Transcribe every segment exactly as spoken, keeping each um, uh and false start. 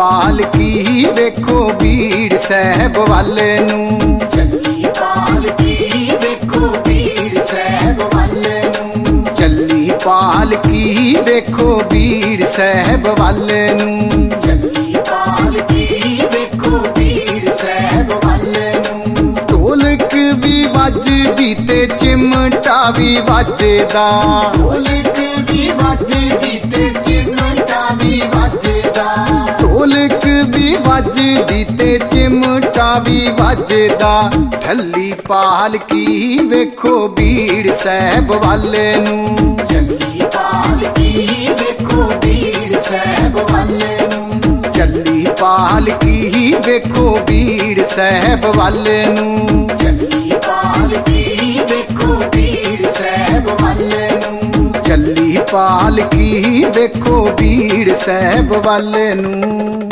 पालकी वेखो बीड़ साहब वाल नूं, चली पालकी वेखो बीड़ साहब वाल नूं, चली पालकी वेखो बीड़ साहब वाल नूं, चली पालकी वेखो बीड़ साहब वाल नूं। ढोलक भी वजदी ते चिमटा भी वजदा, ढोलक भी वजदी ते चिमटा भी वजदा, ढोलक भी वजदी ते चिमटा भी वजदा। ढली पालकी वेखो बीड़ साहब वाल नूं, चली पालकी वेखो बीड़ साहब वाल नूं, चली पालकी वेखो बीड़ साहब वाल नूं, चली पालकी वेखो बीड़ साहब वाल नूं, चली पालकी वेखो बीड़ साहब वाल नूं।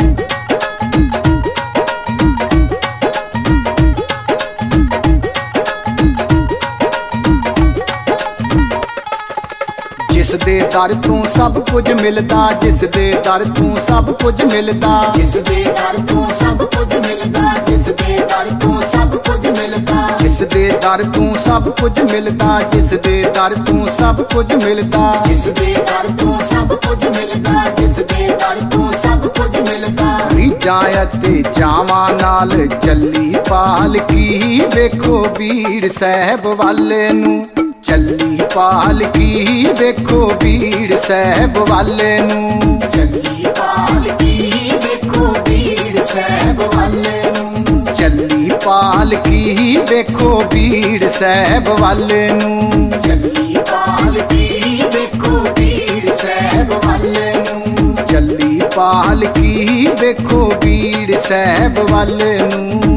जिस दे दर तों सब कुछ मिलदा, जिस दे दर तों सब कुछ मिलदा, जिस दे दर तों सब कुछ मिलदा, जिस दे दर तों सब कुछ मिलदा, जिस दे दर तों सब कुछ मिलदा, जिस दे दर तों सब कुछ मिलदा। जिस दे दर तों सब कुछ मिलदा, जिस दे दर तों सब कुछ मिलदा। रीझां ते जावां नाल चली पालकी वेखो बीड़ साहब वाल नूं, चली पालकी वेखो बीड़ साहब वाल नूं, चली पालकी वेखो बीड़ साहब वाल नूं, चली पालकी वेखो बीड़ साहब वाल नूं, चली पालकी वेखो बीड़ साहब वाल नूं, चली पालकी वेखो बीड़ साहब वाल नूं।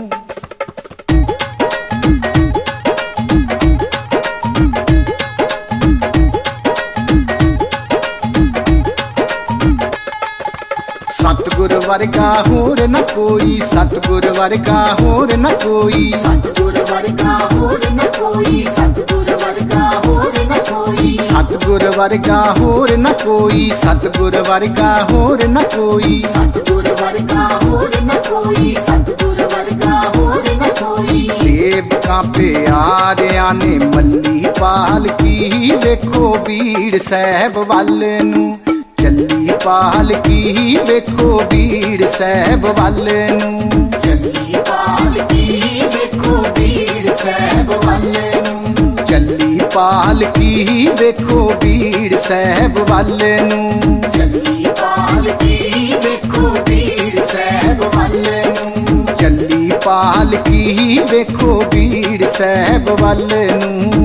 सतगुर वर्गा होर न कोई, सतगुर वर्गा होर न कोई, सतगुर वर्गा होर न कोई, सतगुर वर्गा होर न कोई, सतगुर वर्गा होर न कोई, सतगुर वर्गा होर न कोई। सतगुर वर्गा होर न कोई, सतगुर वर्गा होर न कोई। सेवकां प्यारियां ने मल्ली पालकी वेखो बीड़ साहब वाल नूं, चली पालकी वेखो बीड़ साहब वाल नूं, चली पालकी वेखो बीड़ साहब वाल नूं, चली पालकी वेखो बीड़ साहब वाल नूं, चली पालकी वेखो बीड़ साहब वाल नूं, चली पालकी वेखो बीड़ साहब वाल नूं।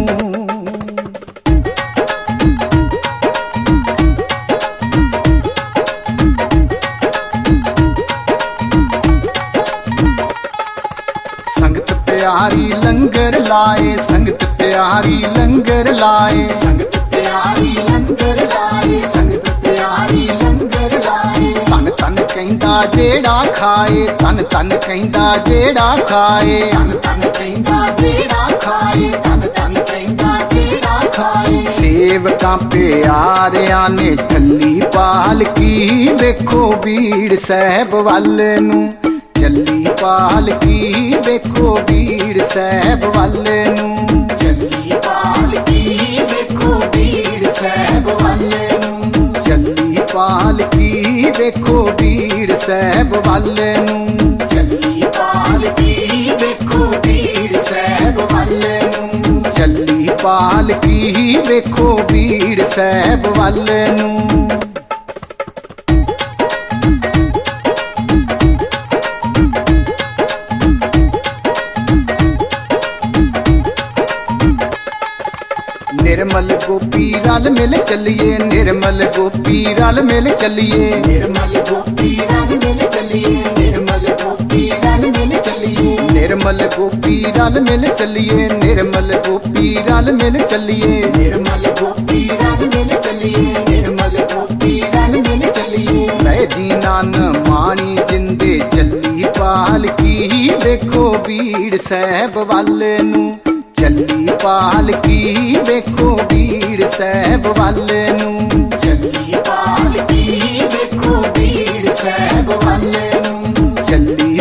संगत प्यारी लंगर लाए, संगत प्यारी लंगर लाए, संगत प्यारी लंगर लाए, संगत प्यारी लंगर लाए। तन तन कहंदा जेड़ा खाए, तन तन कहंदा जेड़ा खाए, तन तन कहंदा जेड़ा खाए, तन तन कहंदा जेड़ा खाए। सेवकां प्यारियां ने ढली पालकी वेखो बीड़ साहब वाल नूं, चली पालकी वेखो बीड़ साहब वाल नूं, चली पालकी वेखो बीड़ साहब वाल नूं, चली पालकी वेखो बीड़ साहब वाल नूं, चली पालकी वेखो बीड़ साहब वाल नूं, चली पालकी वेखो बीड़ साहब वाल नूं। निर्मल गोपी रल मिल चलिए, निर्मल गोपी रल मिल चलिए, निर्मल गोपी रल मिल चलिए, निर्मल गोपी रल मिल चलिए, निर्मल गोपी रल मिल चलिए, निर्मल गोपी रल मिल चलिए, निर्मल गोपी रल मिल चलिए, निर्मल गोपी रल मिल चलिए। मैं जी नान माणी जिंदे चली पालकी वेखो बीड़ साहब वाल नूं, चली पालकी वेखो बीड़ साहब वाल नूं, चली पालकी वेखो बीड़ साहब वाल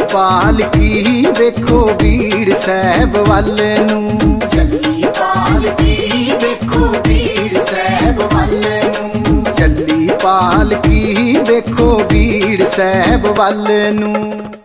पालकी वेखो बीड़ साहब वल नूं, ਚੱਲੀ ਪਾਲਕੀ ਵੇਖੋ ਵੀਰ ਸਾਹਿਬ ਵੱਲ ਨੂੰ। ਚੱਲੀ ਪਾਲਕੀ ਵੇਖੋ बीड़ साहब वल नूं।